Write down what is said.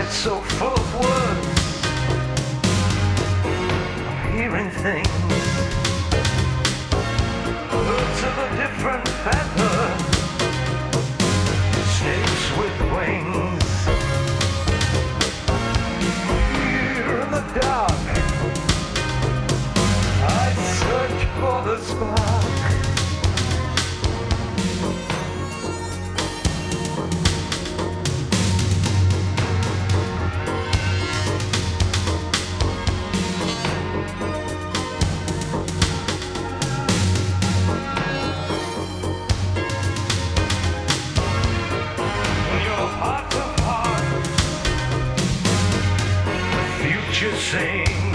so full of words, hearing things. Birds of a different feather, snakes with wings. Here in the dark, I search for the spark. Heart of hearts, the future sings.